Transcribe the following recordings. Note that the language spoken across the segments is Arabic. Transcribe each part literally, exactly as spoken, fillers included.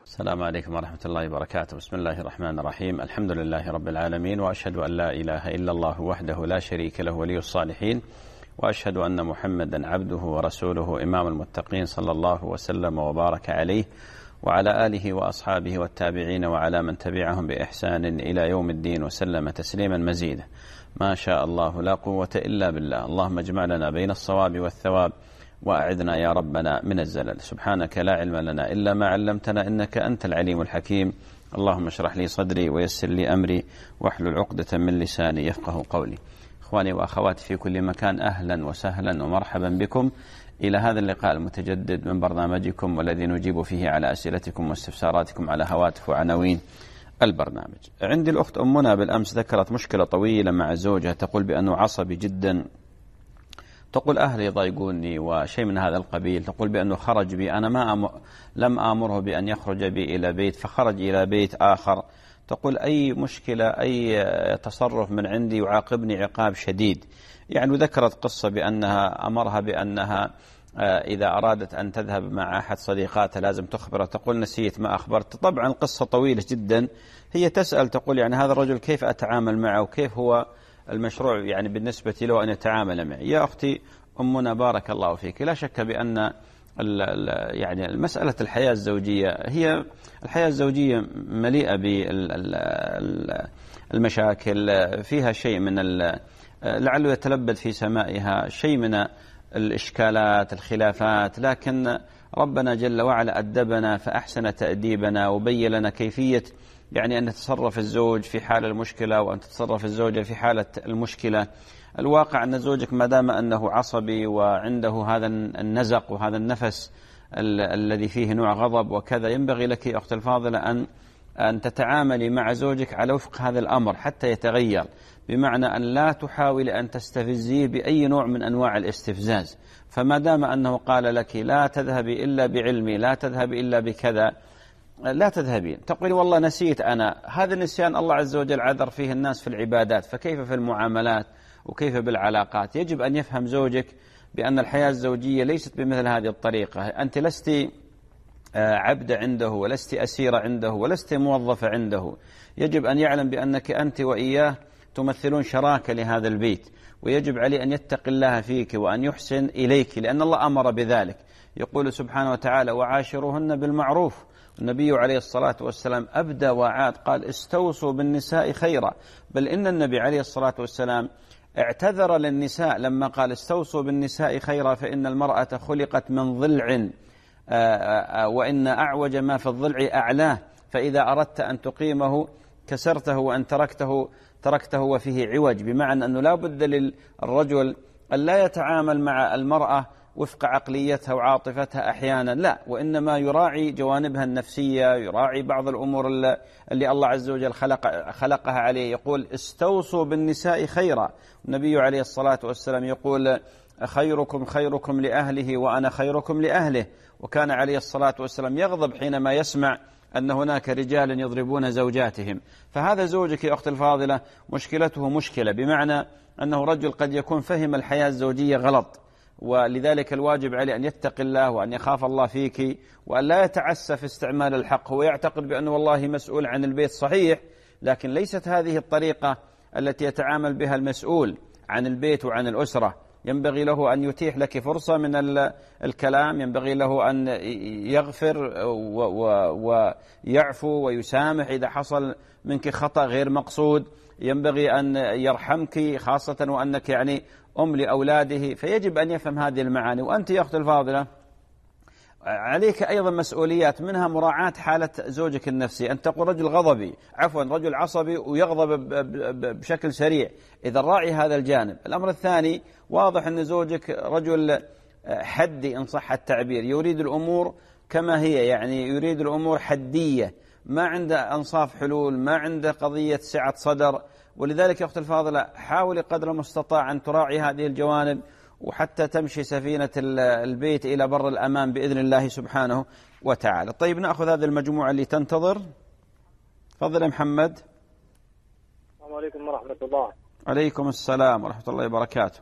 السلام عليكم ورحمة الله وبركاته. بسم الله الرحمن الرحيم. الحمد لله رب العالمين، وأشهد أن لا إله إلا الله وحده لا شريك له ولي الصالحين، وأشهد أن محمدا عبده ورسوله إمام المتقين، صلى الله وسلم وبارك عليه وعلى آله وأصحابه والتابعين وعلى من تبعهم بإحسان إلى يوم الدين، وسلم تسليما مزيدا. ما شاء الله لا قوة إلا بالله. اللهم اجمع لنا بين الصواب والثواب، وأعذنا يا ربنا من الزلل. سبحانك لا علم لنا إلا ما علمتنا، إنك أنت العليم الحكيم. اللهم اشرح لي صدري ويسر لي أمري واحلل عقدة من لساني يفقه قولي. إخواني وأخواتي في كل مكان، أهلا وسهلا ومرحبا بكم إلى هذا اللقاء المتجدد من برنامجكم، والذي نجيب فيه على أسئلتكم واستفساراتكم على هواتف وعناوين البرنامج. عندي الأخت أمنا بالأمس ذكرت مشكلة طويلة مع زوجها، تقول بأنه عصبي جدا، تقول أهلي يضايقوني وشيء من هذا القبيل. تقول بأنه خرج بي، أنا ما أم... لم آمره بأن يخرج بي إلى بيت، فخرج إلى بيت آخر. تقول أي مشكلة، أي تصرف من عندي يعاقبني عقاب شديد. يعني ذكرت قصة بأنها أمرها بأنها إذا أرادت أن تذهب مع أحد صديقاتها لازم تخبره. تقول نسيت ما أخبرت. طبعا قصة طويلة جدا. هي تسأل تقول يعني هذا الرجل كيف أتعامل معه، وكيف هو المشروع يعني بالنسبة له أن يتعامل معي. يا أختي أمنا بارك الله فيك، لا شك بأن ال ال يعني المسألة الحياة الزوجية، هي الحياة الزوجية مليئة بالمشاكل، فيها شيء من لعله يتلبد في سمائها شيء من الإشكالات، الخلافات، لكن ربنا جل وعلا أدبنا فأحسن تأديبنا، وبين لنا كيفية يعني أن يتصرف الزوج في حال المشكلة، وأن تتصرف الزوجة في حالة المشكلة. الواقع أن زوجك ما دام أنه عصبي وعنده هذا النزق وهذا النفس ال الذي فيه نوع غضب وكذا، ينبغي لك أخت الفاضلة أن أن تتعاملي مع زوجك على وفق هذا الأمر حتى يتغير، بمعنى أن لا تحاول أن تستفزيه بأي نوع من أنواع الاستفزاز. فما دام أنه قال لك لا تذهبي إلا بعلمي، لا تذهبي إلا بكذا، لا تذهبين. تقولي والله نسيت أنا. هذا النسيان الله عز وجل عذر فيه الناس في العبادات، فكيف في المعاملات وكيف بالعلاقات؟ يجب أن يفهم زوجك بأن الحياة الزوجية ليست بمثل هذه الطريقة. أنت لست عبد عنده، ولست أسيرة عنده، ولست موظفة عنده. يجب أن يعلم بأنك أنت وإياه تمثلون شراكة لهذا البيت، ويجب عليه أن يتقي الله فيك وأن يحسن إليك، لأن الله أمر بذلك. يقول سبحانه وتعالى وعاشروهن بالمعروف. النبي عليه الصلاة والسلام أبدى وعاد، قال استوصوا بالنساء خيرا. بل إن النبي عليه الصلاة والسلام اعتذر للنساء لما قال استوصوا بالنساء خيرا، فإن المرأة خلقت من ضلع، وإن أعوج ما في الضلع أعلاه، فإذا أردت أن تقيمه كسرته، وأن تركته تركته وفيه عوج. بمعنى أنه لا بد للرجل أن لا يتعامل مع المرأة وفق عقليتها وعاطفتها أحيانا، لا، وإنما يراعي جوانبها النفسية، يراعي بعض الأمور اللي الله عز وجل خلق خلقها عليه. يقول استوصوا بالنساء خيرا. النبي عليه الصلاة والسلام يقول خيركم خيركم لأهله وأنا خيركم لأهله. وكان عليه الصلاة والسلام يغضب حينما يسمع أن هناك رجال يضربون زوجاتهم. فهذا زوجك يا أخت الفاضلة مشكلته مشكلة، بمعنى أنه رجل قد يكون فهم الحياة الزوجية غلط، ولذلك الواجب عليه أن يتقي الله وأن يخاف الله فيك، وأن لا يتعسى في استعمال الحق. هو يعتقد بأنه والله مسؤول عن البيت، صحيح، لكن ليست هذه الطريقة التي يتعامل بها المسؤول عن البيت وعن الأسرة. ينبغي له أن يتيح لك فرصة من الكلام، ينبغي له أن يغفر ويعفو ويسامح إذا حصل منك خطأ غير مقصود، ينبغي أن يرحمك، خاصة وأنك يعني أم لأولاده. فيجب أن يفهم هذه المعاني. وأنت يا أخت الفاضلة عليك أيضا مسؤوليات، منها مراعاة حالة زوجك النفسي. أن تقول رجل غضبي، عفوا رجل عصبي ويغضب بشكل سريع، إذا راعي هذا الجانب. الأمر الثاني، واضح أن زوجك رجل حدي إن صح التعبير، يريد الأمور كما هي، يعني يريد الأمور حدية، ما عنده أنصاف حلول، ما عنده قضية سعة صدر. ولذلك يا أخت الفاضلة حاولي قدر المستطاع أن تراعي هذه الجوانب، وحتى تمشي سفينة البيت إلى بر الأمان بإذن الله سبحانه وتعالى. طيب نأخذ هذه المجموعة اللي تنتظر. تفضل يا محمد. السلام عليكم ورحمة الله. عليكم السلام ورحمة الله وبركاته.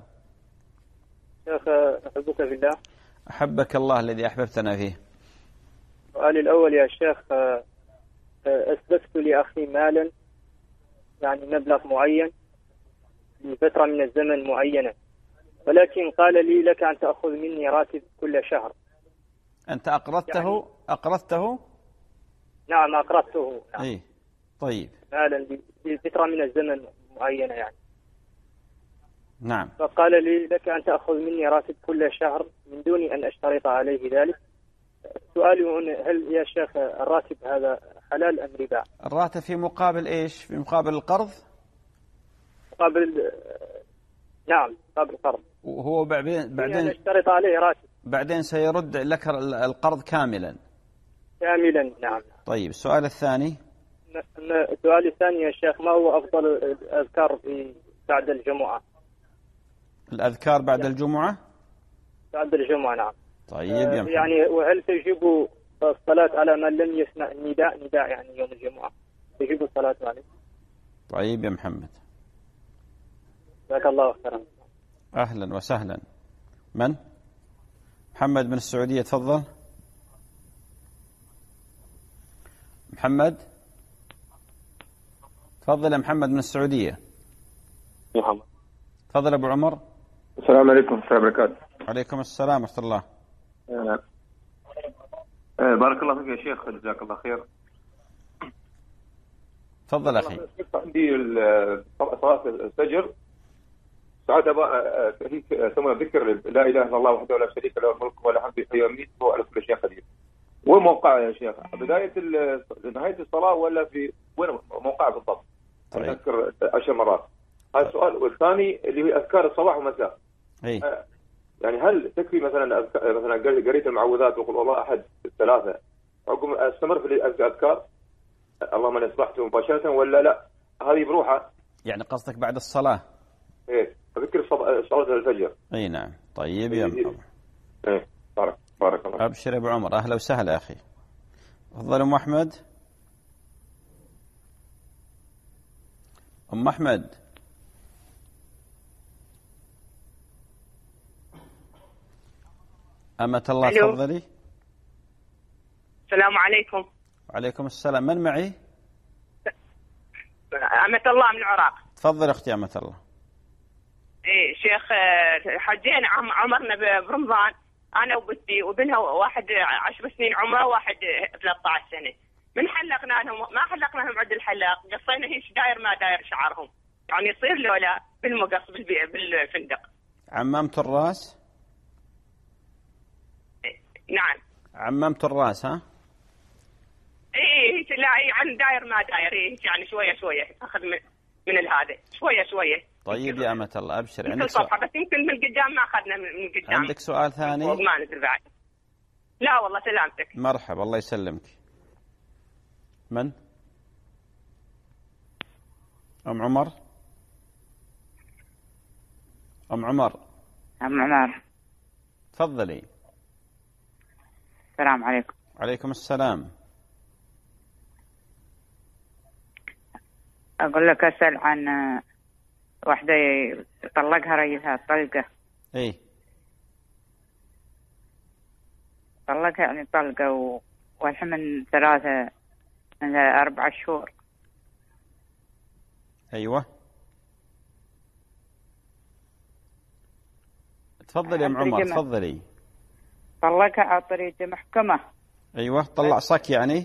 شيخ أحبك في الله. أحبك الله الذي أحببتنا فيه. سؤالي الأول يا شيخ، أسلفت لأخي مالا يعني مبلغ معين لفترة من الزمن معينة، ولكن قال لي لك أن تأخذ مني راتب كل شهر. أنت أقرضته يعني أقرضته؟ نعم أقرضته. نعم. أي طيب. مالا لفترة من الزمن معينة يعني. نعم. فقال لي لك أن تأخذ مني راتب كل شهر من دون أن أشترط عليه ذلك. سؤالي هنا، هل يا شيخ الراتب هذا حلال أم ربا؟ الراتب في مقابل إيش؟ في مقابل القرض؟ مقابل نعم مقابل القرض. وهو بعدين بعدين اشترط عليه راتب، بعدين سيرد لك القرض كاملا. كاملا نعم. طيب السؤال الثاني. السؤال الثاني يا شيخ، ما هو أفضل الأذكار في بعد الجمعة؟ الأذكار بعد يعني الجمعة؟ بعد الجمعة نعم. طيب يا محمد. يعني وهل تجب الصلاة على من لم يسمع النداء نداء يعني يوم الجمعة؟ تجب الصلاة عليه؟ طيب يا محمد. جزاك الله خيرا. أهلا وسهلا. من؟ محمد من السعودية، تفضل. محمد تفضل يا محمد من السعودية. محمد تفضل أبو عمر. السلام عليكم ورحمة الله وبركاته. وعليكم السلام ورحمة الله. أه. أه بارك الله فيك يا شيخ، جزاك الله خير. تفضل أخي. عندي صلاة الفجر ساعات ثم ذكر لا إله إلا الله وحده لا شريك له الملك وله الحمد يحيي ويميت وهو على كل شيء قدير. وين موقعها يا شيخ؟ بداية نهاية الصلاة ولا في وين موقعها بالضبط؟ طيب. أذكر عشر مرات. هذا السؤال. والثاني اللي هي أذكار الصباح والمساء. أي. يعني هل تكفي مثلا مثلا قريت المعوذات وقل والله أحد ثلاثة أقوم أستمر في الأذكار اللهم أنا أصبحت مباشرة ولا لا هذه بروحها؟ يعني قصدك بعد الصلاة؟ إيه أذكر صلاة الفجر. أي نعم. طيب يا محمد. إيه بارك بارك الله. أبشر يا أبو عمر، أهلا وسهلا أخي. تفضل أم أحمد. أم أحمد. أمة الله تفضلي. السلام عليكم. وعليكم السلام. من معي؟ أمة الله من العراق. تفضل أختي أمة الله. إيه شيخ، حجينا عمرنا برمضان أنا وبنتي وبنها واحد عشر سنين عمره واحد ثلاثة عشر سنة. من حلقنا لهم ما حلقنا لهم عند الحلاق، قصينا هيش داير ما داير شعرهم، يعني يصير لولا بالمقص بالفندق. عممت الراس؟ نعم. عممت الراس ها؟ ايه لا يعني داير ما داير، ايه يعني شويه شويه اخذ من من هذا شويه شويه. طيب يا أمة الله أبشر. عندك سؤال؟ بس يمكن من قدام ما أخذنا من قدام. عندك سؤال ثاني؟ ما ندري بعد. لا والله سلامتك. مرحبا الله يسلمك. من؟ أم عمر. أم عمر. أم عمر. تفضلي. السلام عليكم. عليكم السلام. أقول لك أسأل عن واحدة طلقها رجلها طلقة. إيه. طلقها يعني طلقة و... والحين من ثلاثة من أربعة شهور. أيوة. تفضلي يا أم عمر تفضلي. طلقها على طريق محكمة. أيوة. طلع صك يعني.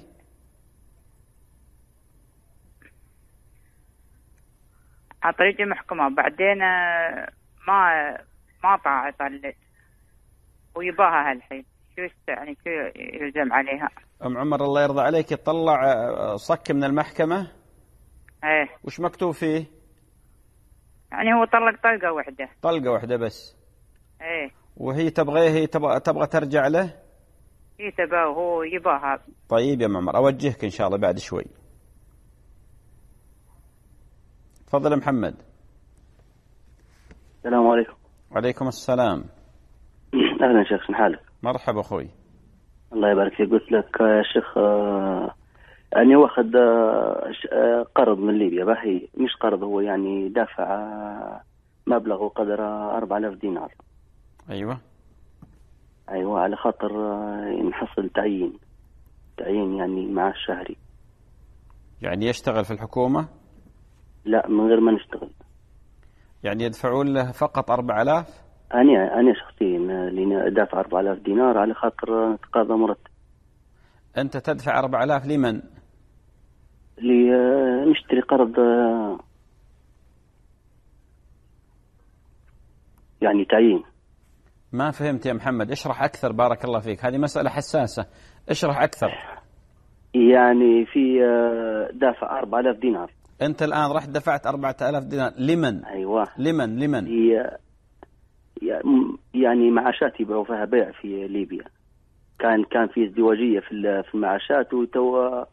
على طريق محكمة بعدين ما ما طاع طلت ويباها هالحين، شو يعني شو يلزم عليها؟ أم عمر الله يرضى عليك، يطلع صك من المحكمة. ايه. وش مكتوب فيه؟ يعني هو طلق طلقة واحدة. طلقة واحدة بس. ايه. وهي تبغى هي تبغى تبغى ترجع له؟ هي تبغى وهو يباها. طيب يا أم عمر أوجهك إن شاء الله بعد شوي. تفضل يا محمد. السلام عليكم. وعليكم السلام. أهلا شيخ، شن حالك؟ مرحبا أخوي. الله يبارك فيك. قلت لك يا شيخ أني واخد قرض من ليبيا، باهي مش قرض، هو يعني دافع مبلغ قدر أربعة آلاف دينار. أيوة. أيوة على خاطر نحصل تعيين. تعيين يعني معاش شهري. يعني يشتغل في الحكومة؟ لا، من غير ما نشتغل. يعني يدفعون له فقط أربع آلاف؟ أنا أنا شخصيا اللي دافع أربع آلاف دينار على خاطر نتقاضى مرتب. أنت تدفع أربع آلاف لمن؟ لنشتري قرض يعني تعيين. ما فهمت يا محمد، اشرح أكثر بارك الله فيك، هذه مسألة حساسة، اشرح أكثر. يعني في دافع أربع آلاف دينار. أنت الآن رحت دفعت أربعة آلاف دينار لمن؟ أيوة. لمن لمن؟ يعني معاشات يبيعوا فيها بيع في ليبيا. كان كان في ازدواجية في في المعاشات وتو.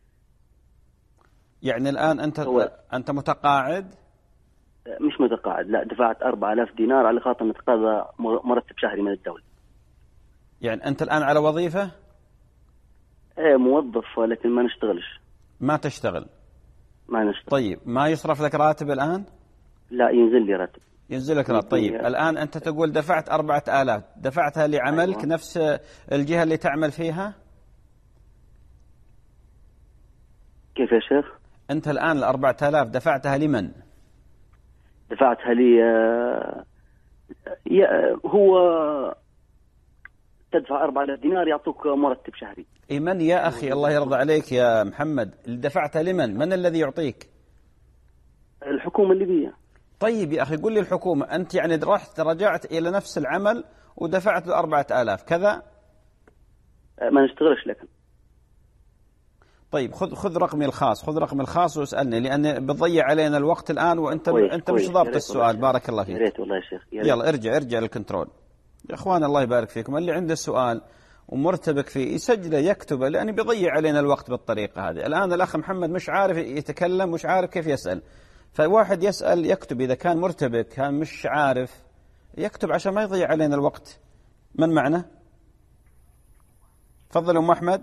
يعني الآن أنت هو أنت متقاعد؟ مش متقاعد، لا، دفعت أربعة آلاف دينار على خاطر نتقاضى مرتب شهري من الدولة. يعني أنت الآن على وظيفة؟ ايه، موظف لكن ما نشتغلش. ما تشتغل؟ ما نشتغل. طيب ما يصرف لك راتب الآن؟ لا، ينزل لي راتب. ينزل لك راتب. طيب الآن أنت تقول دفعت أربعة آلاف، دفعتها لعملك؟ أيوة. نفس الجهة اللي تعمل فيها؟ كيف يا شيخ؟ أنت الآن الأربعة آلاف دفعتها لمن؟ دفعتها لي هو تدفع أربعة آلاف دينار يعطوك مرتب شهري. إيه من يا أخي الله يرضى عليك يا محمد، اللي دفعتها لمن؟ من الذي يعطيك؟ الحكومة الليبية. طيب يا أخي قل لي الحكومة، أنت يعني رحت رجعت إلى نفس العمل ودفعت له أربعة آلاف كذا؟ ما نشتغلش لكن. طيب خذ خذ رقمي الخاص، خذ رقمي الخاص واسألني، لأن بتضيع علينا الوقت الآن وأنت كويس أنت كويس. مش ضابط السؤال. بارك الله فيك. يا ريت والله يا شيخ. يلا ارجع ارجع للكنترول يا إخوان، الله يبارك فيكم. اللي عنده سؤال ومرتبك فيه يسجله يكتبه، لأن بيضيع علينا الوقت بالطريقة هذه. الآن الأخ محمد مش عارف يتكلم، مش عارف كيف يسأل، فواحد يسأل يكتب، إذا كان مرتبك كان مش عارف يكتب عشان ما يضيع علينا الوقت. من معنا؟ تفضل أم أحمد.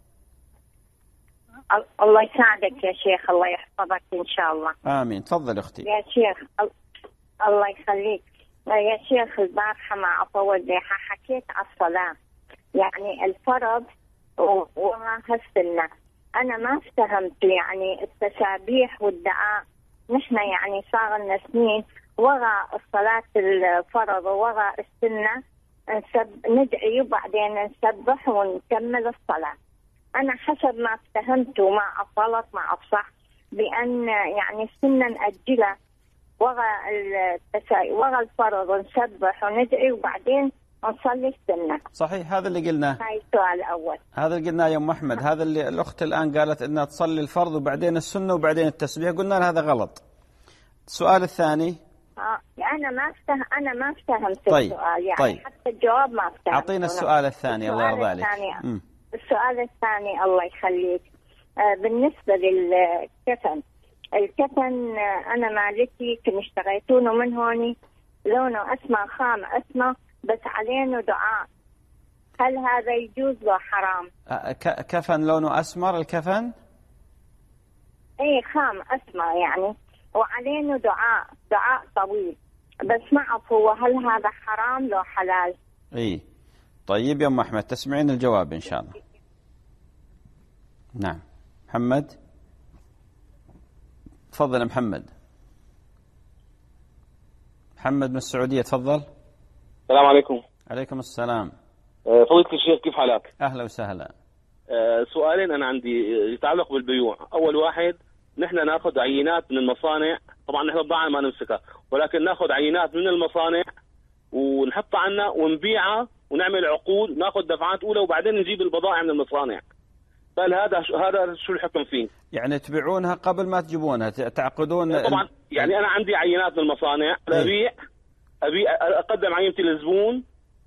الله يساعدك يا شيخ، الله يحفظك إن شاء الله. آمين. تفضل أختي. يا شيخ الله يخليك يا شيخ، البارحة مع أطولها حكيت على الصلاة، يعني الفرض وما السنة. أنا ما افتهمت يعني التسابيح والدعاء. نحن يعني صار لنا سنين وراء الصلاة الفرض وراء السنة نسب ندعي وبعدين نسبح ونكمل الصلاة. أنا حسب ما افتهمت وما أصلت ما أصح بأن يعني السنة نأجلها وراء التسا... وراء الفرض نسبح وندعي وبعدين نصلي السنة. صحيح، هذا اللي قلناه. هاي السؤال الأول. هذا اللي قلناه يا أم أحمد، هذا اللي الأخت الآن قالت إنها تصلي الفرض وبعدين السنة وبعدين التسبيح، قلنا لها هذا غلط. السؤال الثاني. آه أنا ما أفهم أنا ما افتهمت طيب. السؤال يعني طيب. حتى الجواب ما افتهمت. أعطينا السؤال الثاني. الله يرضى عليك. السؤال الثاني الله يخليك، آه بالنسبة للكفن، الكفن آه أنا مالتي كن اشتريتونه من هوني، لونه أسمر خام أسمر بس علينا دعاء، هل هذا يجوز له حرام؟ آه كفن لونه أسمر الكفن؟ ايه خام أسمر يعني وعلينا دعاء دعاء طويل، بس ما أعرف هو هل هذا حرام لو حلال؟ ايه طيب يا أم أحمد تسمعين الجواب إن شاء الله. نعم محمد تفضل يا محمد. محمد من السعودية تفضل. السلام عليكم. عليكم السلام. فضيلة الشيخ كيف حالك؟ أهلا وسهلا. سؤالين أنا عندي يتعلق بالبيوع. أول واحد، نحن ناخذ عينات من المصانع، طبعا نحن البضاعة ما نمسكها ولكن ناخذ عينات من المصانع ونحطها عنا ونبيعها ونعمل عقود، ناخذ دفعات أولى وبعدين نجيب البضائع من المصانع. قال هذا هذا شو الحكم فيه؟ يعني تبيعونها قبل ما تجيبونها، تعقدون؟ طبعا يعني أنا عندي عينات من المصانع، أبيع أبيع أقدم عينتي للزبون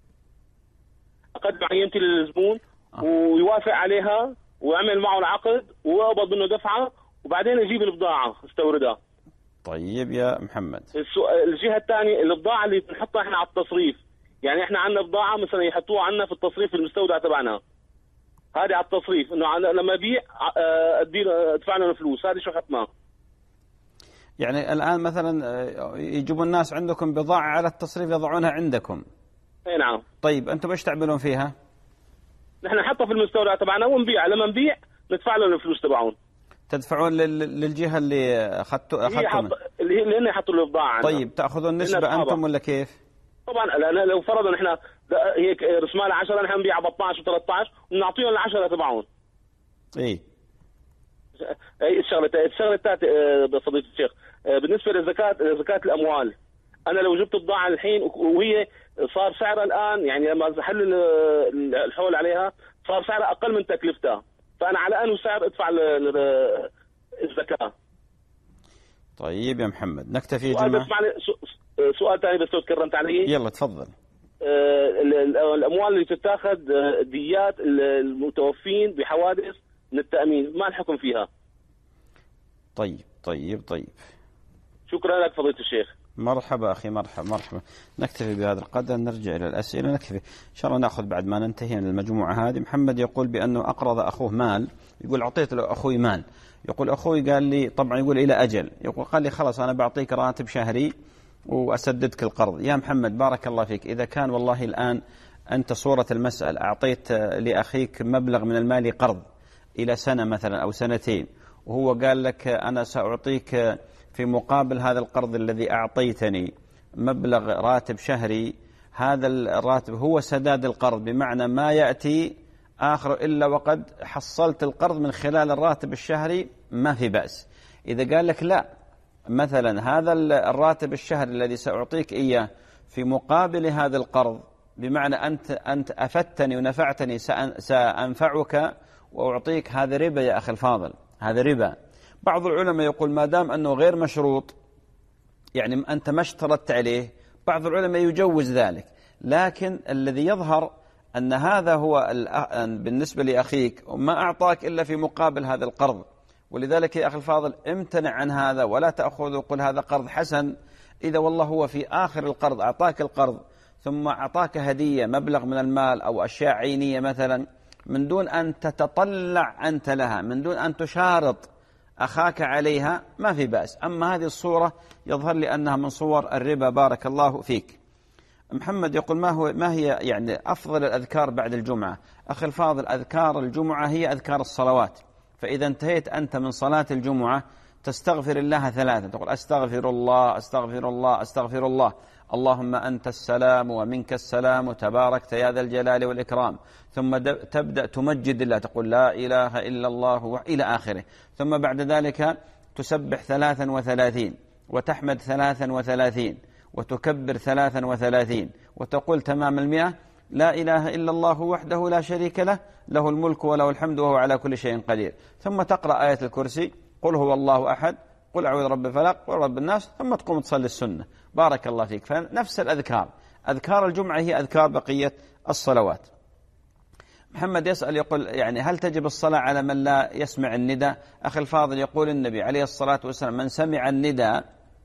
أقدم عينتي للزبون آه. ويوافق عليها ويعمل معه العقد وأقبض منه دفعة وبعدين أجيب البضاعة استوردها. طيب يا محمد. الجهة الثانية البضاعة اللي بنحطها احنا على التصريف، يعني احنا عندنا بضاعة مثلا يحطوها عنا في التصريف المستودع تبعنا، هذه على التصريف انه لما ابيع ادفع لنا الفلوس، هذه شو حكمها؟ يعني الآن مثلا يجيبوا الناس عندكم بضاعة على التصريف يضعونها عندكم. اي نعم. طيب أنتم ايش تعملون فيها؟ نحن نحطها في المستودع تبعنا ونبيعها، لما نبيع ندفع لهم الفلوس تبعهم. تدفعون للجهة اللي أخذتوا أخذتم اللي هي اللي يحطوا البضاعة. طيب تأخذون نسبة أنتم ولا كيف؟ طبعا لو فرضا نحن هيك رسمالها عشرة نحن نبيعها ب اثني عشر وثلاثة عشر ونعطيهم العشرة تبعهم. اي اي الشغله الشغله الثالثه فضيله الشيخ، بالنسبه للزكاه زكاه الاموال، انا لو جبت بضاعه الحين وهي صار سعرها الان يعني لما حل الحول عليها صار سعرها اقل من تكلفتها، فانا على انه سعر ادفع الزكاه. طيب يا محمد نكتفي يا جماعه. سؤال ثاني بس تكرمت عليه. يلا تفضل. الاموال اللي تتاخذ ديات المتوفين بحوادث من التامين، ما الحكم فيها؟ طيب طيب طيب شكرا لك فضيلة الشيخ. مرحبا أخي مرحبا مرحبا. نكتفي بهذا القدر، نرجع إلى الأسئلة. نكتفي إن شاء الله نأخذ بعد ما ننتهي من المجموعة هذه. محمد يقول بأنه أقرض أخوه مال، يقول أعطيت له أخوي مال، يقول أخوي قال لي طبعا يقول إلى أجل، يقول قال لي خلاص أنا بعطيك راتب شهري وأسددك القرض. يا محمد بارك الله فيك، إذا كان والله الآن أنت صورة المسألة أعطيت لأخيك مبلغ من المال قرض إلى سنة مثلا أو سنتين، وهو قال لك أنا سأعطيك في مقابل هذا القرض الذي أعطيتني مبلغ راتب شهري، هذا الراتب هو سداد القرض، بمعنى ما يأتي آخر إلا وقد حصلت القرض من خلال الراتب الشهري، ما في بأس. إذا قال لك لا مثلا هذا الراتب الشهري الذي سأعطيك إياه في مقابل هذا القرض، بمعنى أنت أنت أفدتني ونفعتني سأنفعك وأعطيك، هذا ربا يا أخي الفاضل، هذا ربا. بعض العلماء يقول ما دام أنه غير مشروط، يعني أنت ما اشترطت عليه، بعض العلماء يجوز ذلك، لكن الذي يظهر أن هذا هو بالنسبة لأخيك وما أعطاك إلا في مقابل هذا القرض. ولذلك يا أخي الفاضل امتنع عن هذا ولا تأخذ وقل هذا قرض حسن. إذا والله هو في آخر القرض أعطاك القرض ثم أعطاك هدية مبلغ من المال أو أشياء عينية مثلا، من دون أن تتطلع أنت لها، من دون أن تشارط أخاك عليها، ما في بأس. أما هذه الصورة يظهر لي أنها من صور الربا. بارك الله فيك. محمد يقول ما هو ما هي يعني أفضل الأذكار بعد الجمعة؟ أخي الفاضل أذكار الجمعة هي أذكار الصلوات، فإذا انتهيت أنت من صلاة الجمعة تستغفر الله ثلاثة، تقول أستغفر الله أستغفر الله أستغفر الله، اللهم أنت السلام ومنك السلام تباركت يا ذا الجلال والإكرام، ثم تبدأ تمجد الله تقول لا إله إلا الله إلى آخره، ثم بعد ذلك تسبح ثلاثا وثلاثين وتحمد ثلاثا وثلاثين وتكبر ثلاثا وثلاثين وتقول تمام المئة لا إله إلا الله وحده لا شريك له له الملك وله الحمد وهو على كل شيء قدير، ثم تقرأ آية الكرسي، قل هو الله أحد، قل أعوذ برب الفلق، قل رب الناس، ثم تقوم تصلي السنة. بارك الله فيك. فنفس الأذكار، أذكار الجمعة هي أذكار بقية الصلوات. محمد يسأل يقول يعني هل تجب الصلاة على من لا يسمع النداء؟ أخي الفاضل يقول النبي عليه الصلاة والسلام من سمع النداء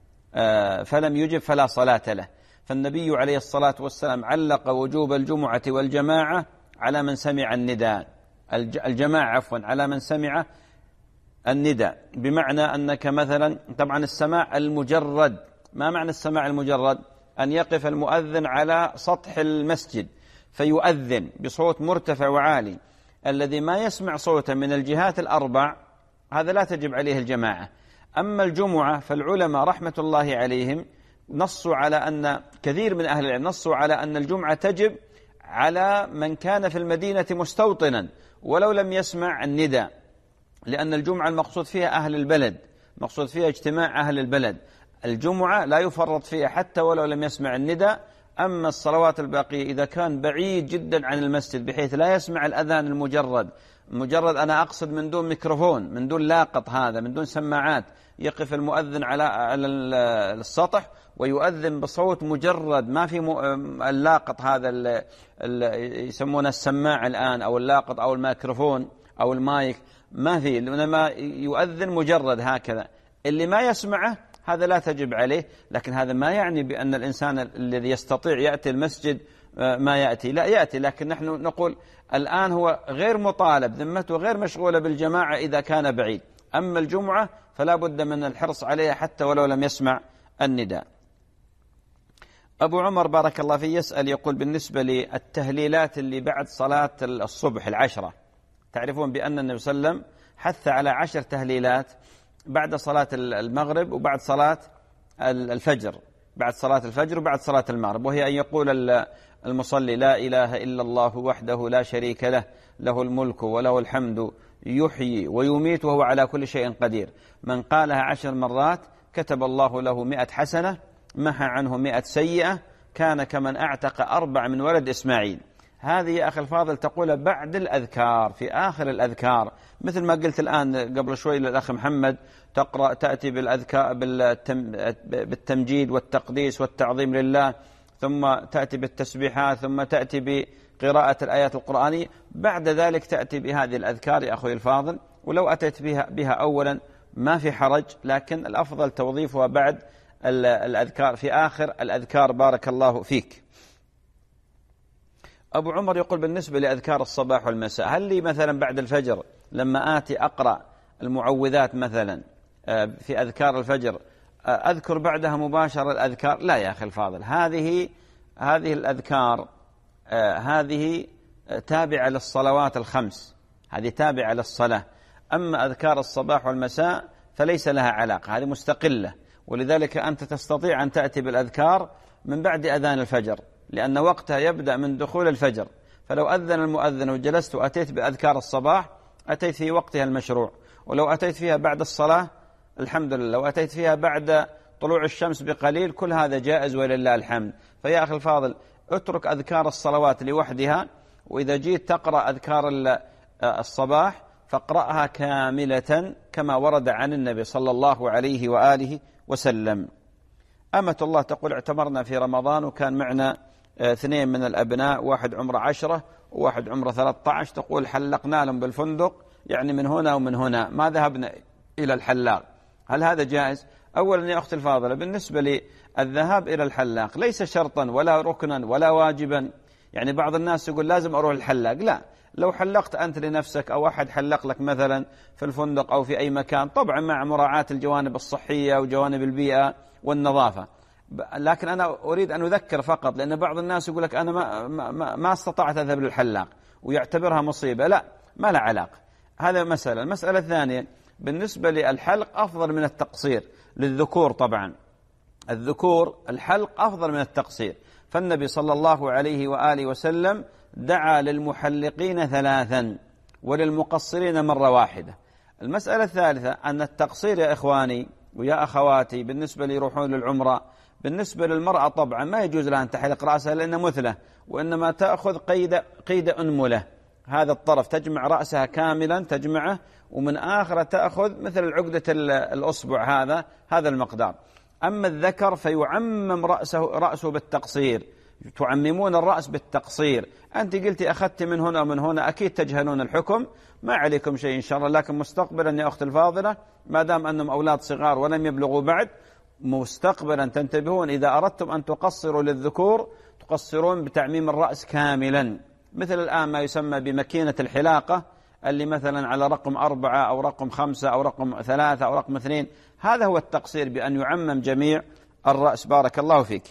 فلم يجب فلا صلاة له، فالنبي عليه الصلاة والسلام علق وجوب الجمعة والجماعة على من سمع النداء، الجماعة عفوا على من سمع النداء، بمعنى أنك مثلا طبعا السماع المجرد، ما معنى السماع المجرد؟ أن يقف المؤذن على سطح المسجد فيؤذن بصوت مرتفع وعالي، الذي ما يسمع صوتا من الجهات الأربع هذا لا تجب عليه الجماعة. أما الجمعة فالعلماء رحمة الله عليهم نصوا على أن كثير من أهل العلم نصوا على أن الجمعة تجب على من كان في المدينة مستوطنا ولو لم يسمع النداء، لأن الجمعة المقصود فيها أهل البلد، مقصود فيها اجتماع أهل البلد، الجمعة لا يفرط فيها حتى ولو لم يسمع النداء. أما الصلوات الباقية إذا كان بعيد جدا عن المسجد بحيث لا يسمع الأذان المجرد، مجرد أنا أقصد من دون ميكروفون، من دون لاقط، هذا من دون سماعات، يقف المؤذن على على السطح ويؤذن بصوت مجرد ما في اللاقط، هذا يسمونه السماع الآن أو اللاقط أو الميكروفون أو المايك، ما في، إنما يؤذن مجرد هكذا، اللي ما يسمعه هذا لا تجب عليه. لكن هذا ما يعني بأن الإنسان الذي يستطيع يأتي المسجد ما يأتي، لا يأتي، لكن نحن نقول الآن هو غير مطالب، ذمته غير مشغولة بالجماعة إذا كان بعيد. أما الجمعة فلا بد من الحرص عليها حتى ولو لم يسمع النداء. أبو عمر بارك الله فيه يسأل يقول بالنسبة للتهليلات اللي بعد صلاة الصبح العشرة، تعرفون بأن النبي صلى الله عليه وسلم حث على عشر تهليلات بعد صلاة المغرب وبعد صلاة الفجر، بعد صلاة الفجر وبعد صلاة المغرب، وهي أن يقول المصلي لا إله إلا الله وحده لا شريك له، له الملك وله الحمد يحيي ويميت وهو على كل شيء قدير، من قالها عشر مرات كتب الله له مئة حسنة محى عنه مئة سيئة، كان كمن أعتق أربع من ولد إسماعيل. هذه يا أخي الفاضل تقول بعد الأذكار، في آخر الأذكار، مثل ما قلت الآن قبل شوي للأخ محمد، تقرأ تأتي بالأذكار بالتمجيد والتقديس والتعظيم لله، ثم تأتي بالتسبيحات، ثم تأتي بقراءة الآيات القرآنية، بعد ذلك تأتي بهذه الأذكار يا أخوي الفاضل. ولو أتيت بها, بها أولا ما في حرج، لكن الأفضل توظيفها بعد الأذكار في آخر الأذكار. بارك الله فيك. أبو عمر يقول بالنسبة لأذكار الصباح والمساء، هل لي مثلا بعد الفجر لما آتي أقرأ المعوذات مثلا في أذكار الفجر أذكر بعدها مباشرة الأذكار؟ لا يا أخي الفاضل، هذه هذه الأذكار هذه تابعة للصلوات الخمس، هذه تابعة للصلاة. أما أذكار الصباح والمساء فليس لها علاقة، هذه مستقلة، ولذلك أنت تستطيع أن تأتي بالأذكار من بعد أذان الفجر، لأن وقتها يبدأ من دخول الفجر، فلو أذن المؤذن وجلست وأتيت بأذكار الصباح أتيت في وقتها المشروع، ولو أتيت فيها بعد الصلاة الحمد لله، لو أتيت فيها بعد طلوع الشمس بقليل كل هذا جائز ولله الحمد. فيا أخي الفاضل اترك أذكار الصلوات لوحدها، وإذا جيت تقرأ أذكار الصباح فاقرأها كاملة كما ورد عن النبي صلى الله عليه وآله وسلم. أمة الله تقول اعتمرنا في رمضان وكان معنا اثنين من الأبناء، واحد عمره عشرة وواحد عمره ثلاثة عشر، تقول حلقنا لهم بالفندق يعني من هنا ومن هنا، ما ذهبنا إلى الحلاق، هل هذا جائز؟ أولا يا أختي الفاضلة، بالنسبة للذهاب إلى الحلاق ليس شرطا ولا ركنا ولا واجبا، يعني بعض الناس يقول لازم أروح الحلاق، لا، لو حلقت أنت لنفسك أو أحد حلق لك مثلا في الفندق أو في أي مكان، طبعا مع مراعاة الجوانب الصحية وجوانب البيئة والنظافة، لكن أنا أريد أن أذكر فقط، لأن بعض الناس يقول لك أنا ما, ما, ما استطعت أذهب للحلاق ويعتبرها مصيبة، لا، ما لا علاقة. هذا مسألة. المسألة الثانية بالنسبة للحلق أفضل من التقصير للذكور، طبعا الذكور الحلق أفضل من التقصير، فالنبي صلى الله عليه وآله وسلم دعا للمحلقين ثلاثا وللمقصرين مرة واحدة. المسألة الثالثة أن التقصير يا إخواني ويا أخواتي بالنسبة ليروحون للعمرة، بالنسبة للمرأة طبعا ما يجوز لها أن تحلق رأسها لأنها مثلة، وإنما تأخذ قيد قيد أنملة، هذا الطرف تجمع رأسها كاملا تجمعه، ومن آخره تأخذ مثل عقدة الأصبع، هذا هذا المقدار. أما الذكر فيعمم رأسه رأسه بالتقصير، تعممون الرأس بالتقصير. أنت قلتي أخذت من هنا ومن هنا، أكيد تجهلون الحكم، ما عليكم شيء إن شاء الله، لكن مستقبلا يا أخت الفاضلة ما دام أنهم أولاد صغار ولم يبلغوا بعد، مستقبلا تنتبهون إذا أردتم أن تقصروا للذكور تقصرون بتعميم الرأس كاملا، مثل الآن ما يسمى بماكينة الحلاقة اللي مثلا على رقم أربعة أو رقم خمسة أو رقم ثلاثة أو رقم اثنين، هذا هو التقصير بأن يعمم جميع الرأس. بارك الله فيك.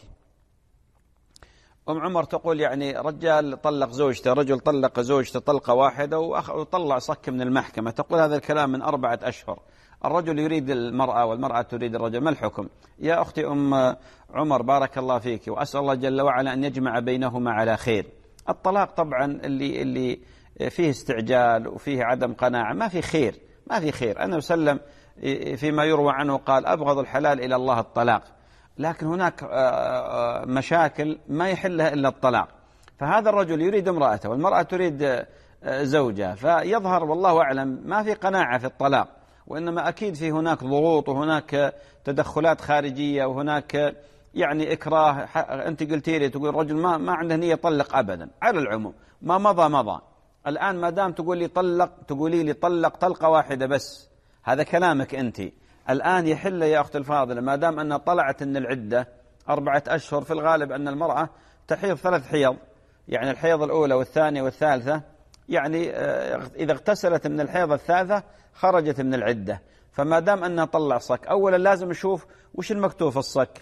أم عمر تقول يعني رجال طلق زوجته، رجل طلق زوجته طلقة واحدة وطلع صك من المحكمة، تقول هذا الكلام من أربعة أشهر، الرجل يريد المرأة والمرأة تريد الرجل، ما الحكم؟ يا أختي أم عمر بارك الله فيك، وأسأل الله جل وعلا أن يجمع بينهما على خير. الطلاق طبعا اللي اللي فيه استعجال وفيه عدم قناعة ما في خير، ما في خير. النبي صلى الله عليه وسلم فيما يروى عنه قال أبغض الحلال إلى الله الطلاق، لكن هناك مشاكل ما يحلها إلا الطلاق، فهذا الرجل يريد امرأته والمرأة تريد زوجها، فيظهر والله أعلم ما في قناعة في الطلاق، وإنما أكيد في هناك ضغوط وهناك تدخلات خارجية وهناك يعني إكراه. أنت قلتي لي تقول الرجل ما ما عنده نية يطلق أبدا، على العموم ما مضى مضى، الآن ما دام تقول لي طلق تقولي لي طلق طلقة واحدة بس، هذا كلامك أنت. الآن يحل يا أخت الفاضلة ما دام أن طلعت أن العدة أربعة أشهر، في الغالب أن المرأة تحيض ثلاث حيض، يعني الحيض الأولى والثانية والثالثة، يعني إذا اغتسلت من الحيض الثالثة خرجت من العدة، فما دام أنها طلع صك، أولا لازم نشوف وش المكتوب في الصك،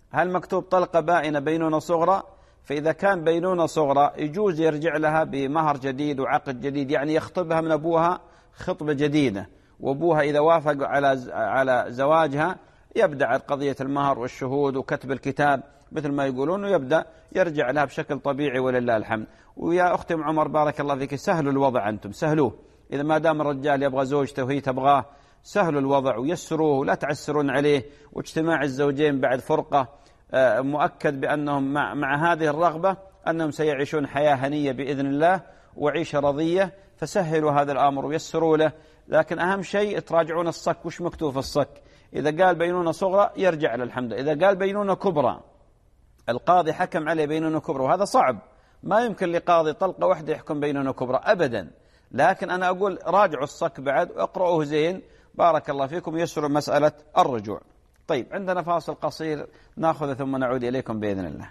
هل مكتوب طلقة بائنة بينونة صغرى؟ فإذا كان بينونة صغرى يجوز يرجع لها بمهر جديد وعقد جديد، يعني يخطبها من أبوها خطبة جديدة، وأبوها إذا وافق على على زواجها يبدأ قضية المهر والشهود وكتب الكتاب مثل ما يقولون، ويبدأ يرجع لها بشكل طبيعي ولله الحمد. ويا أختي أم عمر بارك الله فيك، سهلوا الوضع أنتم، سهلوه. إذا ما دام الرجال يبغى زوجته وهي تبغاه سهلوا الوضع ويسروه ولا تعسرون عليه. واجتماع الزوجين بعد فرقة مؤكد بأنهم مع, مع هذه الرغبة أنهم سيعيشون حياة هنية بإذن الله وعيشة رضية، فسهلوا هذا الأمر ويسروا له. لكن أهم شيء تراجعون الصك، وش مكتوب في الصك. إذا قال بينونة صغرى يرجع للحمد، إذا قال بينونة كبرى القاضي حكم عليه بينونة كبرى، وهذا صعب، ما يمكن لقاضي طلقة واحدة يحكم بينونة كبرى أبدا. لكن أنا أقول راجعوا الصك بعد واقرأوه زين بارك الله فيكم، يسروا مسألة الرجوع. طيب عندنا فاصل قصير ناخذه ثم نعود إليكم بإذن الله.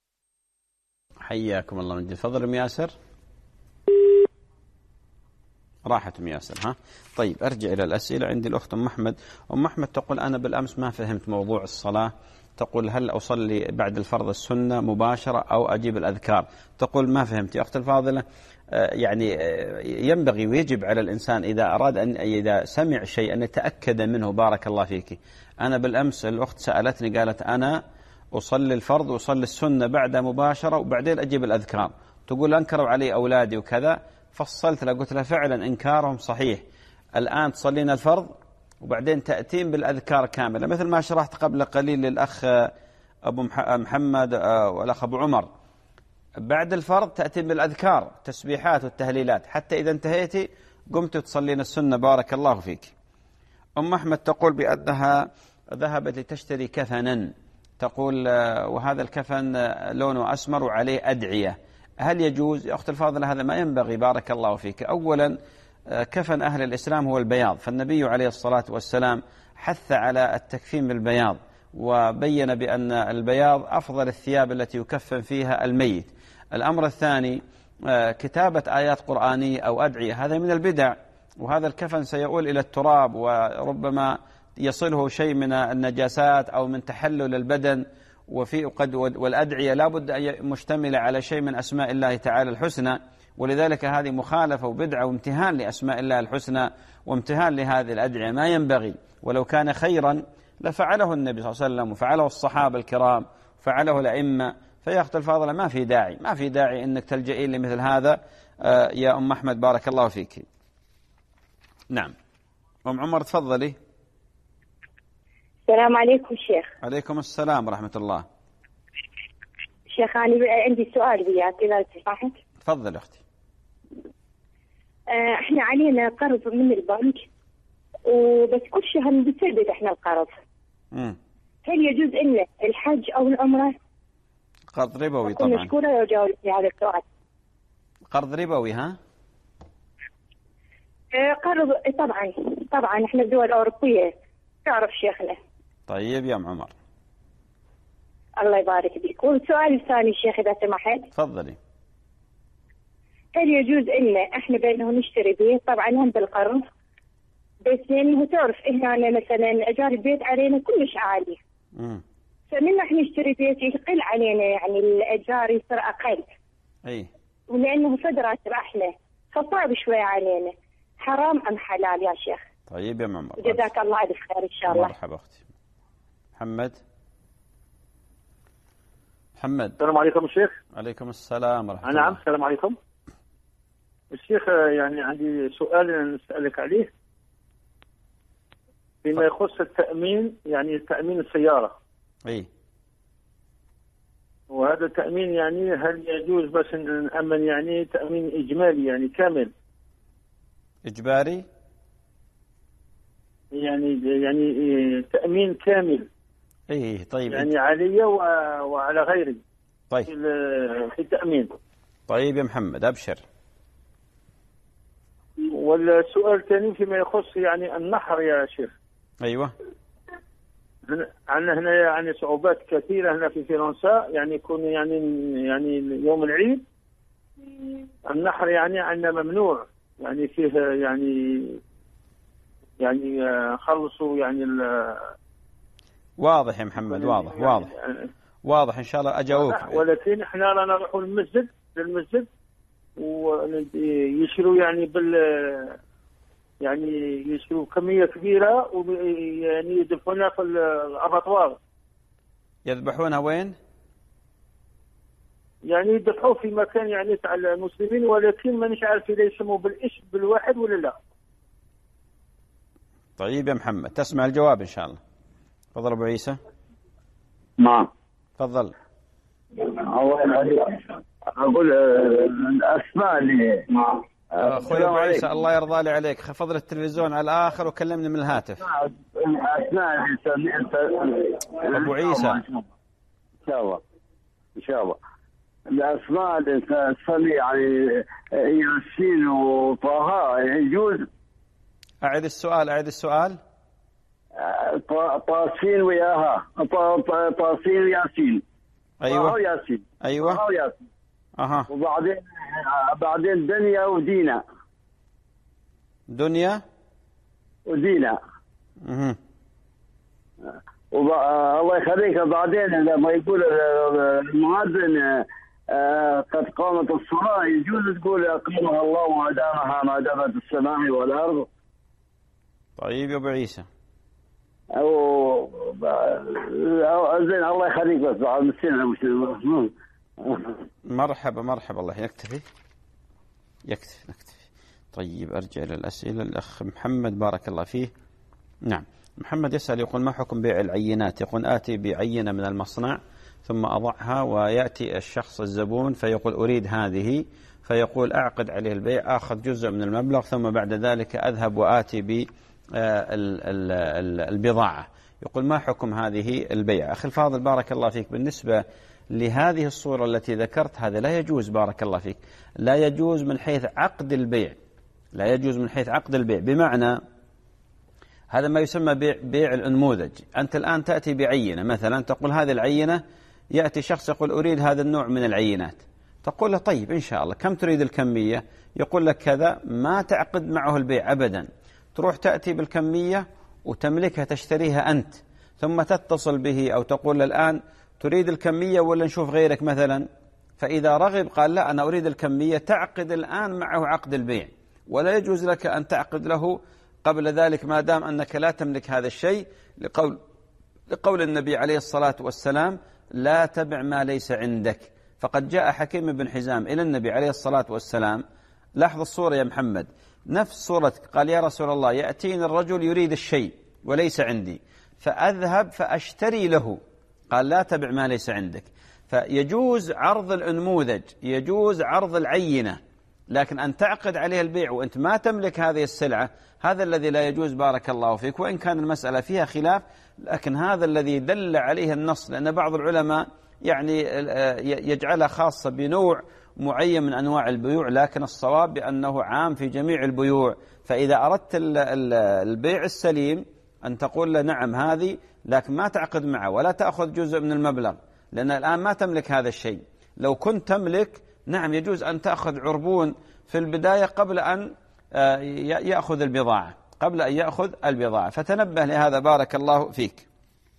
حياكم الله من جديد. تفضل أم ياسر. راحت أم ياسر ها. طيب أرجع إلى الأسئلة. عندي الأخت أم أحمد. أم أحمد تقول أنا بالأمس ما فهمت موضوع الصلاة، تقول هل أصلي بعد الفرض السنة مباشرة أو أجيب الأذكار؟ تقول ما فهمت يا أخت الفاضلة. يعني ينبغي ويجب على الإنسان إذا أراد أن إذا سمع شيء أن يتأكد منه. بارك الله فيك. أنا بالأمس الأخت سألتني قالت أنا أصلي الفرض وأصلي السنة بعد مباشرة وبعدين أجيب الأذكار. تقول أنكروا علي أولادي وكذا. فصلت لها قلت لها فعلا إنكارهم صحيح، الآن تصلين الفرض وبعدين تأتين بالأذكار كاملة مثل ما شرحت قبل قليل للأخ أبو محمد والأخ أبو عمر. بعد الفرض تأتين بالأذكار التسبيحات والتهليلات حتى إذا انتهيتي قمت تصلين السنة. بارك الله فيك. أم أحمد تقول بأنها ذهبت لتشتري كفنا، تقول وهذا الكفن لونه أسمر وعليه أدعية، هل يجوز؟ يا أخت الفاضلة هذا ما ينبغي. بارك الله فيك. أولا كفن أهل الإسلام هو البياض، فالنبي عليه الصلاة والسلام حث على التكفين بالبياض وبين بأن البياض أفضل الثياب التي يكفن فيها الميت. الأمر الثاني كتابة آيات قرآنية أو أدعية هذا من البدع، وهذا الكفن سيؤول إلى التراب وربما يصله شيء من النجاسات أو من تحلل البدن. وفي قد والأدعية لا بد أن مشتملة على شيء من أسماء الله تعالى الحسنى، ولذلك هذه مخالفة وبدعة وامتهان لأسماء الله الحسنى وامتهان لهذه الأدعية، ما ينبغي. ولو كان خيرا لفعله النبي صلى الله عليه وسلم وفعله الصحابة الكرام وفعله الأئمة. فيا أخت الفاضلة ما في داعي ما في داعي أنك تلجئين لمثل هذا. آه يا أم أحمد بارك الله فيك. نعم أم عمر تفضلي. السلام عليكم شيخ. عليكم السلام ورحمة الله. شيخ أنا عندي سؤال وياك إذا تسمحك. تفضل أختي. آه احنا علينا قرض من البنك وبس كل شهر بنسدد احنا القرض. امم هل يجوز إن الحج أو العمرة؟ قرض ربوي طبعا. مشكورة لو جاوبتني هذا السؤال. قرض ربوي ها؟ آه قرض طبعا طبعا احنا الدول الأوروبية تعرف شيخنا. طيب يا ام عمر. الله يبارك فيك. والسؤال الثاني شيخ إذا سمحت. تفضلي. هل يجوز إن احنا بينه نشتري بيت طبعا هم بالقرض بس لأنه تعرف هنا مثلا أجار البيت علينا كلش عالي. امم فمن احنا نشتري بيت يقل علينا يعني الأجار يصير أقل. أي. ولأنه فد راتب احنا فصعب شوي علينا. حرام أم حلال يا شيخ؟ طيب يا ام عمر. جزاك الله ألف خير إن شاء الله. مرحبا أختي. محمد. محمد. السلام عليكم الشيخ. عليكم السلام ورحمة الله. نعم السلام عليكم الشيخ. يعني عندي سؤال نسألك عليه فيما يخص التأمين، يعني تأمين السيارة. اي. وهذا التأمين يعني هل يجوز بس نأمن يعني تأمين إجمالي يعني كامل؟ إجباري؟ يعني يعني تأمين كامل. اي طيب. يعني علي وعلى غيري. طيب. في التأمين. طيب يا محمد أبشر. والسؤال الثاني فيما يخص يعني النحر يا شيخ. أيوة. عندنا هنا يعني صعوبات كثيرة هنا في فرنسا، يعني يكون يعني يعني يوم العيد النحر يعني عندنا ممنوع، يعني فيه يعني يعني خلصوا يعني واضح يا محمد، واضح يعني واضح يعني واضح إن شاء الله أجاوبك. ولكن إحنا رانا نروحوا للمسجد للمسجد ويشروا يعني بال يعني يشروا كمية كبيرة ويعني يذبحونها في الأباطوار. يذبحونها وين؟ يعني يذبحوا في مكان يعني تاع المسلمين، ولكن مانيش عارف إذا يسموا بالاسم بالواحد ولا لا. طيب يا محمد تسمع الجواب إن شاء الله. تفضل أبو عيسى. نعم تفضل. أقول الأسماء اللي أخوي أبو عيسى الله يرضى لي عليك، خفض التلفزيون على الآخر وكلمني من الهاتف. الأسماء اللي أبو عيسى إن شاء الله إن شاء الله الأسماء اللي تصلي يعني ياسين وطه يجوز. أعد السؤال أعد السؤال. طاسين وياها طاسين وياسين. أيوة طه ياسين. أيوة طه ياسين. أها. وبعدين بعدين دنيا ودينا. دنيا ودينا. اها. وب... الله يخليك بعدين لما يقول المؤذن قد قامت الصلاة يجوز تقول أقامها الله ما دامها ما دامت السماء والأرض. طيب يا أبو عيسى. أو زين الله يخليك بس بعد مسلم. مرحبا مرحبا الله يكتفي يكتفي نكتفي. طيب أرجع إلى الأسئلة. الأخ محمد بارك الله فيه. نعم محمد يسأل يقول ما حكم بيع العينات؟ يقول آتي بعينة من المصنع ثم أضعها ويأتي الشخص الزبون فيقول أريد هذه، فيقول أعقد عليه البيع آخذ جزء من المبلغ ثم بعد ذلك أذهب وآتي بالبضاعة. يقول ما حكم هذه البيع؟ أخي الفاضل بارك الله فيك، بالنسبة لهذه الصورة التي ذكرت هذا لا يجوز بارك الله فيك، لا يجوز من حيث عقد البيع، لا يجوز من حيث عقد البيع، بمعنى هذا ما يسمى بيع, بيع الأنموذج. أنت الآن تأتي بعينة مثلا تقول هذه العينة، يأتي شخص يقول أريد هذا النوع من العينات، تقول له طيب إن شاء الله كم تريد الكمية؟ يقول لك كذا، ما تعقد معه البيع أبدا، تروح تأتي بالكمية وتملكها تشتريها أنت، ثم تتصل به أو تقول له الآن تريد الكمية ولا نشوف غيرك مثلا، فإذا رغب قال لا أنا أريد الكمية، تعقد الآن معه عقد البيع، ولا يجوز لك أن تعقد له قبل ذلك ما دام أنك لا تملك هذا الشيء، لقول, لقول النبي عليه الصلاة والسلام لا تبع ما ليس عندك. فقد جاء حكيم بن حزام إلى النبي عليه الصلاة والسلام، لاحظ الصورة يا محمد نفس صورتك، قال يا رسول الله يأتيني الرجل يريد الشيء وليس عندي فأذهب فأشتري له، قال لا تبع ما ليس عندك. فيجوز عرض الأنموذج، يجوز عرض العينة، لكن أن تعقد عليه البيع وأنت ما تملك هذه السلعة هذا الذي لا يجوز بارك الله فيك. وإن كان المسألة فيها خلاف لكن هذا الذي دل عليه النص، لأن بعض العلماء يعني يجعلها خاصة بنوع معين من أنواع البيوع، لكن الصواب بأنه عام في جميع البيوع. فإذا أردت البيع السليم أن تقول له نعم هذه، لكن ما تعقد معه ولا تأخذ جزء من المبلغ، لأن الآن ما تملك هذا الشيء. لو كنت تملك نعم يجوز أن تأخذ عربون في البداية قبل أن يأخذ البضاعة، قبل أن يأخذ البضاعة، فتنبه لهذا بارك الله فيك.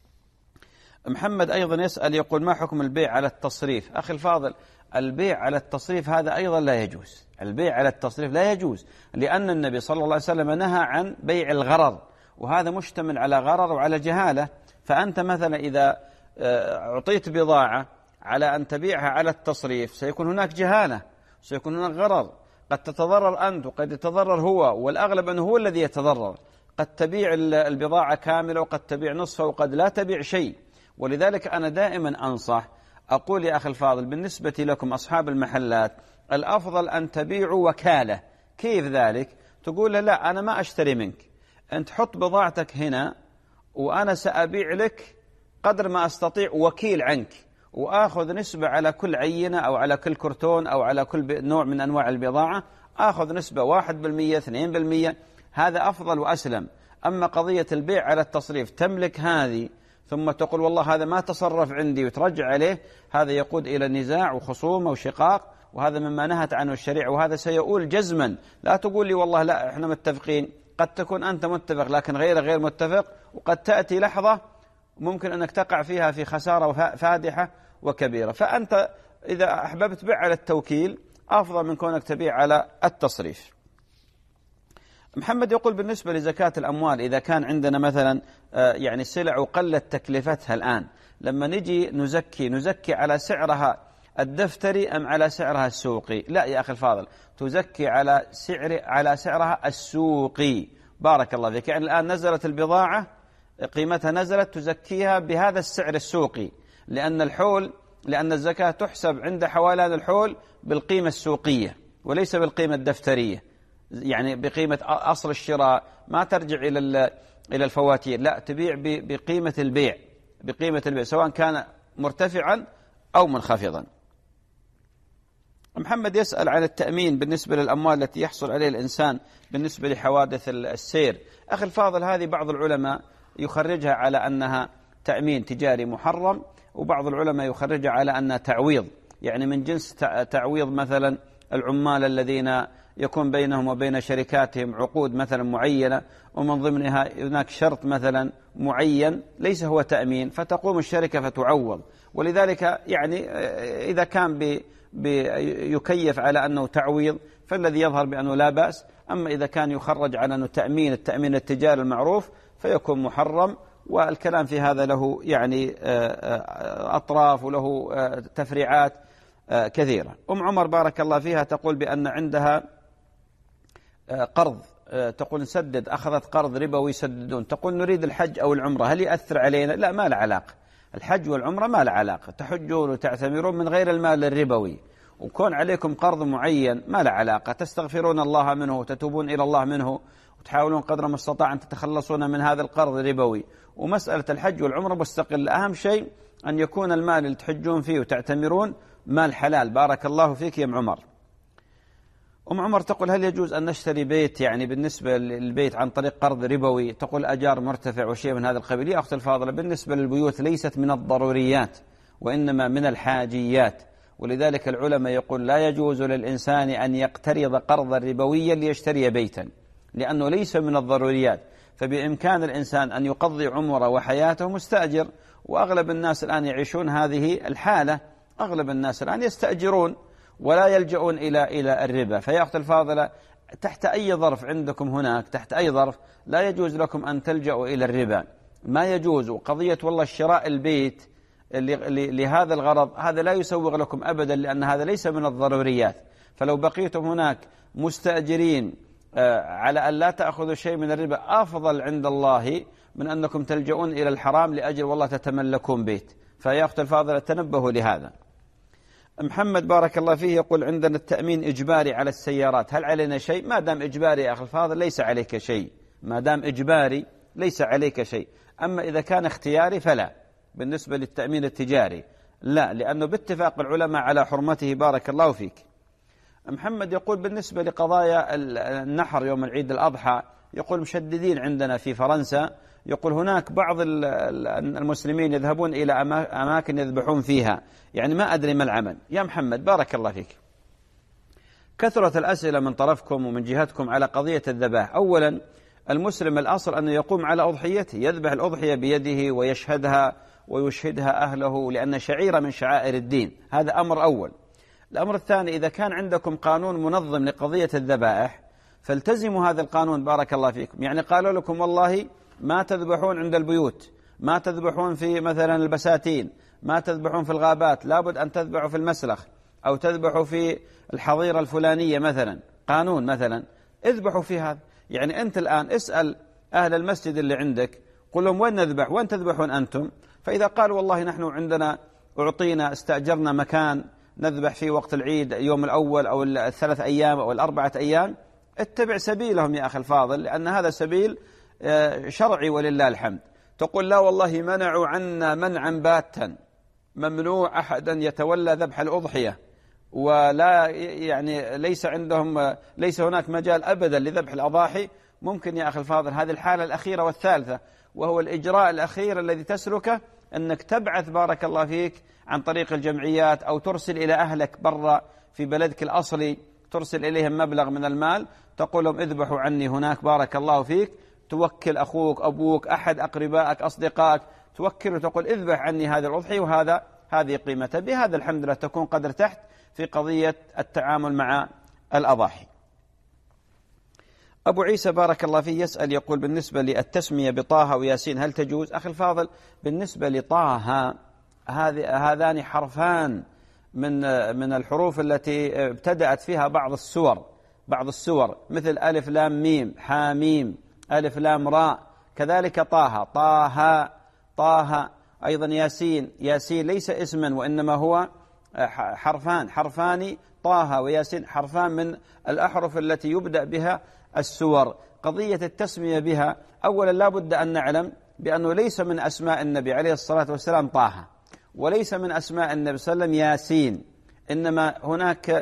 محمد أيضا يسأل يقول ما حكم البيع على التصريف؟ أخي الفاضل البيع على التصريف هذا أيضا لا يجوز، البيع على التصريف لا يجوز، لأن النبي صلى الله عليه وسلم نهى عن بيع الغرر، وهذا مشتمل على غرر وعلى جهالة. فأنت مثلا إذا أعطيت بضاعة على أن تبيعها على التصريف سيكون هناك جهالة، سيكون هناك غرر، قد تتضرر أنت وقد يتضرر هو، والأغلب أنه هو الذي يتضرر. قد تبيع البضاعة كاملة وقد تبيع نصفها وقد لا تبيع شيء. ولذلك أنا دائما أنصح أقول يا أخي الفاضل بالنسبة لكم أصحاب المحلات الأفضل أن تبيعوا وكالة. كيف ذلك؟ تقول لا أنا ما أشتري منك، أنت حط بضاعتك هنا وأنا سأبيع لك قدر ما أستطيع وكيل عنك، وآخذ نسبة على كل عينة أو على كل كرتون أو على كل نوع من أنواع البضاعة، آخذ نسبة واحد بالمية اثنين بالمية، هذا أفضل وأسلم. أما قضية البيع على التصريف تملك هذه ثم تقول والله هذا ما تصرف عندي وترجع عليه، هذا يقود إلى نزاع وخصومة وشقاق، وهذا مما نهت عنه الشريعة، وهذا سيؤول جزما. لا تقول لي والله لا احنا متفقين، قد تكون أنت متفق لكن غير غير متفق، وقد تأتي لحظة ممكن أنك تقع فيها في خسارة فادحة وكبيرة. فأنت إذا أحببت بيع على التوكيل أفضل من كونك تبيع على التصريف. محمد يقول بالنسبة لزكاة الأموال إذا كان عندنا مثلا يعني سلع وقلت تكلفتها الآن، لما نجي نزكي نزكي على سعرها الدفتري أم على سعرها السوقي؟ لا يا أخي الفاضل، تزكي على سعر على سعرها السوقي. بارك الله فيك. يعني الآن نزلت البضاعة قيمتها نزلت، تزكيها بهذا السعر السوقي، لأن الحول لأن الزكاة تحسب عند حوالان الحول بالقيمة السوقية وليس بالقيمة الدفترية، يعني بقيمة أصل الشراء، ما ترجع إلى إلى الفواتير، لا تبيع بقيمة البيع بقيمة البيع سواء كان مرتفعا أو منخفضا. محمد يسأل عن التأمين بالنسبة للأموال التي يحصل عليه الإنسان بالنسبة لحوادث السير. أخي الفاضل، هذه بعض العلماء يخرجها على أنها تأمين تجاري محرم، وبعض العلماء يخرجها على أنها تعويض، يعني من جنس تعويض مثلا العمال الذين يكون بينهم وبين شركاتهم عقود مثلا معينة، ومن ضمنها هناك شرط مثلا معين ليس هو تأمين، فتقوم الشركة فتعوض. ولذلك يعني إذا كان بيكيف على أنه تعويض فالذي يظهر بأنه لا بأس، أما إذا كان يخرج على أنه تأمين التأمين التجاري المعروف فيكون محرم. والكلام في هذا له يعني أطراف وله تفريعات كثيرة. أم عمر بارك الله فيها تقول بأن عندها قرض، تقول نسدد، أخذت قرض ربوي يسددون، تقول نريد الحج أو العمرة، هل يأثر علينا؟ لا، ما له علاقة، الحج والعمرة ما له علاقة، تحجون وتعتمرون من غير المال الربوي، وكون عليكم قرض معين ما له علاقة، تستغفرون الله منه وتتوبون إلى الله منه وتحاولون قدر ما استطاع أن تتخلصون من هذا القرض الربوي. ومسألة الحج والعمرة مستقل، أهم شيء أن يكون المال اللي تحجون فيه وتعتمرون مال حلال. بارك الله فيك يا أم عمر. أم عمر تقول هل يجوز أن نشتري بيت يعني بالنسبة للبيت عن طريق قرض ربوي؟ تقول أجار مرتفع وشيء من هذا القبيل. يا أختي الفاضلة، بالنسبة للبيوت ليست من الضروريات وإنما من الحاجيات، ولذلك العلماء يقول لا يجوز للإنسان أن يقترض قرضا ربويا ليشتري بيتا، لأنه ليس من الضروريات، فبإمكان الإنسان أن يقضي عمره وحياته مستأجر، وأغلب الناس الآن يعيشون هذه الحالة، أغلب الناس الآن يستأجرون ولا يلجؤون إلى إلى الربا. فيا أختي الفاضلة، تحت أي ظرف عندكم هناك، تحت أي ظرف لا يجوز لكم أن تلجؤوا إلى الربا، ما يجوز. وقضية والله شراء البيت لهذا الغرض هذا لا يسوغ لكم أبدا، لأن هذا ليس من الضروريات. فلو بقيتم هناك مستأجرين على أن لا تأخذوا شيء من الربا أفضل عند الله من أنكم تلجؤون إلى الحرام لأجل والله تتملكون بيت. فيا أختي الفاضلة تنبهوا لهذا. محمد بارك الله فيه يقول عندنا التأمين إجباري على السيارات، هل علينا شيء؟ ما دام إجباري يا أخي الفاضل ليس عليك شيء، ما دام إجباري ليس عليك شيء. أما إذا كان اختياري فلا. بالنسبة للتأمين التجاري لا، لأنه باتفاق العلماء على حرمته. بارك الله فيك. محمد يقول بالنسبة لقضايا النحر يوم العيد الأضحى، يقول مشددين عندنا في فرنسا، يقول هناك بعض المسلمين يذهبون إلى أماكن يذبحون فيها، يعني ما أدري ما العمل. يا محمد بارك الله فيك، كثرة الأسئلة من طرفكم ومن جهتكم على قضية الذبائح. أولا المسلم الأصل أنه يقوم على أضحيته، يذبح الأضحية بيده ويشهدها ويشهدها أهله، لأن شعيرة من شعائر الدين، هذا أمر أول. الأمر الثاني، إذا كان عندكم قانون منظم لقضية الذبائح فالتزموا هذا القانون. بارك الله فيكم، يعني قالوا لكم والله ما تذبحون عند البيوت، ما تذبحون في مثلا البساتين، ما تذبحون في الغابات، لابد أن تذبحوا في المسلخ أو تذبحوا في الحظيرة الفلانية مثلا، قانون مثلا اذبحوا في هذا. يعني أنت الآن اسأل أهل المسجد اللي عندك، قل لهم وين نذبح، وين تذبحون أنتم؟ فإذا قالوا والله نحن عندنا أعطينا استأجرنا مكان نذبح في وقت العيد يوم الأول أو الثلاث أيام أو الأربعة أيام، اتبع سبيلهم يا أخي الفاضل، لأن هذا سبيل شرعي ولله الحمد. تقول لا والله منعوا عنا منعا باتا، ممنوع أحد أن يتولى ذبح الأضحية، ولا يعني ليس عندهم ليس هناك مجال أبدا لذبح الأضاحي. ممكن يا أخي الفاضل هذه الحالة الأخيرة والثالثة، وهو الإجراء الأخير الذي تسلكه، أنك تبعث بارك الله فيك عن طريق الجمعيات أو ترسل إلى أهلك برا في بلدك الأصلي، ترسل إليهم مبلغ من المال تقول لهم اذبحوا عني هناك بارك الله فيك، توكل أخوك أبوك أحد أقربائك أصدقائك توكل وتقول اذبح عني هذه الأضحية وهذا هذه قيمتها. بهذا الحمد لله تكون قد ارتحت في قضية التعامل مع الأضاحي. أبو عيسى بارك الله فيه يسأل يقول بالنسبة للتسمية بطه وياسين هل تجوز؟ أخي الفاضل، بالنسبة لطه هذان حرفان من من الحروف التي ابتدأت فيها بعض السور بعض السور مثل ألف لام ميم حاميم ألف لام راء، كذلك طه طه طه، أيضا ياسين ياسين ليس اسما وإنما هو حرفان حرفان طه وياسين حرفان من الأحرف التي يبدأ بها السور. قضية التسمية بها أولا لا بد أن نعلم بأنه ليس من أسماء النبي عليه الصلاة والسلام طه، وليس من أسماء النبي صلى الله عليه وسلم ياسين، إنما هناك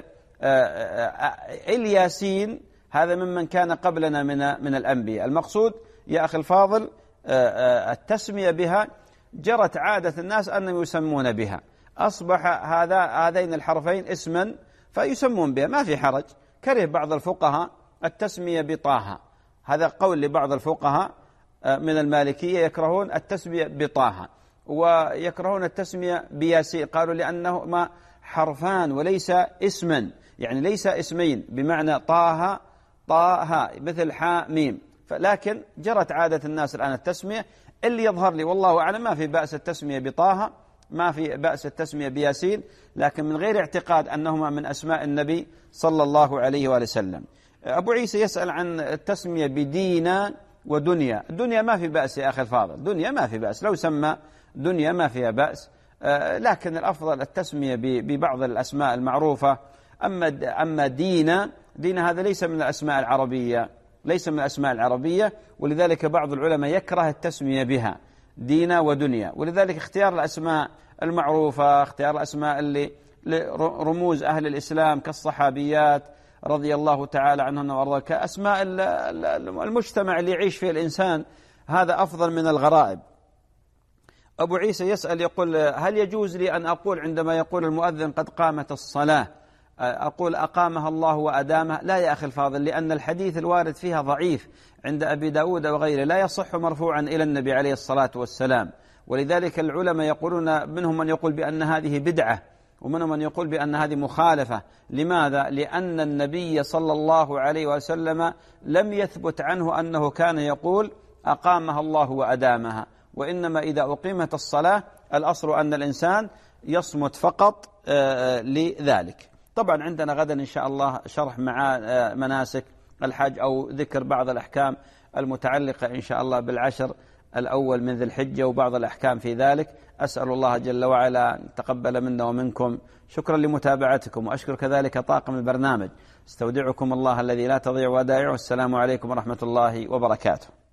الياسين هذا ممن كان قبلنا من من الأنبياء. المقصود يا أخي الفاضل التسمية بها جرت عادة الناس أنهم يسمون بها، أصبح هذا هذين الحرفين اسما فيسمون بها، ما في حرج. كره بعض الفقهاء التسمية بطه، هذا قول لبعض الفقهاء من المالكية يكرهون التسمية بطه ويكرهون التسمية بياسين، قالوا لأنهما حرفان وليس اسما، يعني ليس اسمين بمعنى طه طه مثل حاء ميم. لكن جرت عادة الناس الآن التسمية، اللي يظهر لي والله أعلم ما في بأس التسمية بطه، ما في بأس التسمية بياسين، لكن من غير اعتقاد أنهما من أسماء النبي صلى الله عليه وآله وسلم. أبو عيسى يسأل عن التسمية بدينا ودنيا. الدنيا ما في بأس يا أخي الفاضل، دنيا ما في بأس، لو سمى دنيا ما فيها بأس، لكن الأفضل التسمية ببعض الأسماء المعروفة. أما أما دينا دينا هذا ليس من الأسماء العربية، ليس من الأسماء العربية، ولذلك بعض العلماء يكره التسمية بها دينا ودنيا. ولذلك اختيار الأسماء المعروفة، اختيار الأسماء اللي رموز أهل الإسلام كالصحابيات رضي الله تعالى عنهن وارضاهن، كأسماء المجتمع اللي يعيش فيه الإنسان، هذا أفضل من الغرائب. أبو عيسى يسأل يقول هل يجوز لي أن أقول عندما يقول المؤذن قد قامت الصلاة أقول أقامها الله وأدامها؟ لا يا أخي الفاضل، لأن الحديث الوارد فيها ضعيف عند أبي داود وغيره، لا يصح مرفوعا إلى النبي عليه الصلاة والسلام. ولذلك العلماء يقولون منهم من يقول بأن هذه بدعة، ومنهم من يقول بأن هذه مخالفة. لماذا؟ لأن النبي صلى الله عليه وسلم لم يثبت عنه أنه كان يقول أقامها الله وأدامها، وإنما إذا أقيمت الصلاة الأصل أن الإنسان يصمت فقط لذلك. طبعا عندنا غدا إن شاء الله شرح مع مناسك الحج أو ذكر بعض الأحكام المتعلقة إن شاء الله بالعشر الأول من ذي الحجة وبعض الأحكام في ذلك. أسأل الله جل وعلا أن تقبل منا ومنكم. شكرا لمتابعتكم، وأشكر كذلك طاقم البرنامج. استودعكم الله الذي لا تضيع ودائعه. السلام عليكم ورحمة الله وبركاته.